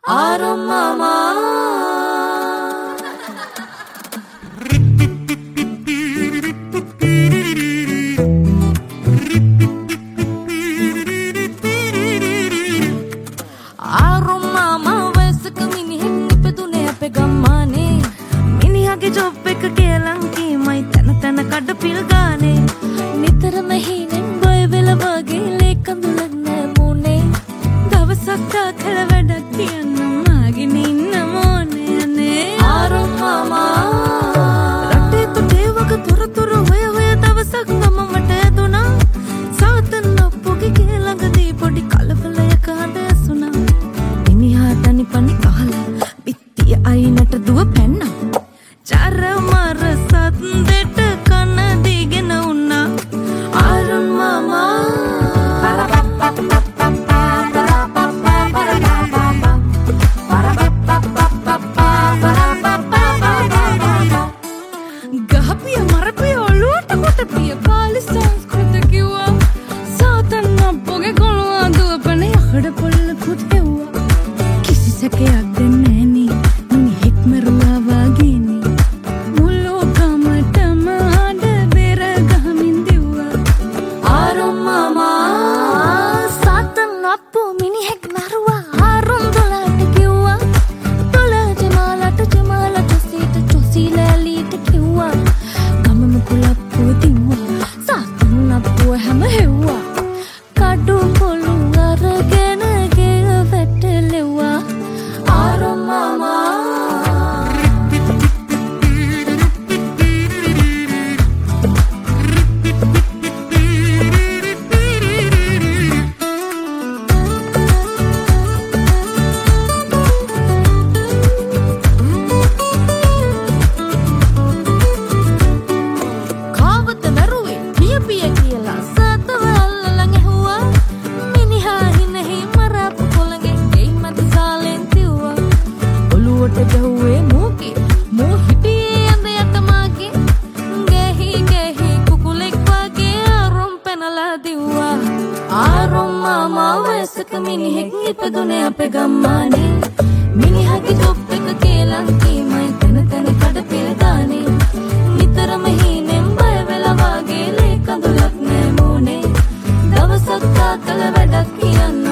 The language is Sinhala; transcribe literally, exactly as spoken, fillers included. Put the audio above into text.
ආරොම් මාමා ආරොම් මාමා වයසක මිනිහෙක් නිපදුනේ අපේ ගම්මානේ මිනිහාගේ ජොබ් එක කියලා කීමයි තන තන කඩ පිල් ගානේ නිතරම හීනෙන් බය වෙලා වගේ ලේකඳුලක් නෑ මොනේ දවසක් කල වැඩක් කියන්න මාගෙන ඉන්න මොනේ නේ ආරොම් මාමා රටේ තුටේ වගේ තොරතුරු හොය හොය දවසක් මම මට ඇදුණා සාතන් අප්පුගේ ගෙළඟදී පොඩි කලබලයක හඬ ඇසුණා මිනිහා තනි පනි කහලා පිටිය අයිනට දුව පැන්නා චර මර සද්දෙට කන දිගෙන උන්නා ආරොම් මාමා ගහපිය මරපිය ඔළුවට කොටපිය කාලි සංස්කෘත කිව්වා සාතන් අප්පුගේ කොළුවා දුවපන යකඩ පොල්ලකුත් හෙව්වා කිසි සැකයක් දෙන්නේ නෑනේ මිනිහෙක් මරුවා වගේනේ මුළු ගමටම ආඩ බෙර ගහමින් දිව්වා ආරොම් මාමා සාතන් අප්පු මිනිහෙක් මරුවා ආරොම් දොලට කිව්වා දොලට මාලට ජමාලට සීට චොසීලෑලීට කිව්වා ගමම කුලප්පු දිව්වා සාතන් අප්පු හැම හෙව්වා කඩු පොළු අරගෙන ගෙය වැටලෙව්වා ආරොම් මාමා කාවත වැරුවේ පිය පිය කියලා සතව අල්ලලන් ඇහුවා මිනිහා හිනෙහි මරපු කොළගේ ගෙයි මැද සාලෙන් තිව්වා ඔළුවට ගැහුවේ මූගේ මූ හිටියේ ඇඳ යට මාගේ ගෙහි ගෙහි කුකුලෙක් වගේ ආරොම් පැනලා දිව්වා ආරොම් මාමා වයසක මිනිහෙක් ඉපදුනේ අපේ ගම්මානේ මිනිහාගේ ජොබ් එක කියලා කීමයි තන තන කඩ පිළ ගානේ නිතරම හීනෙන් බය වෙලා වගේ ලේකඳුලක් නෑ මොනේ දවසක් කල වැඩක් කියන්න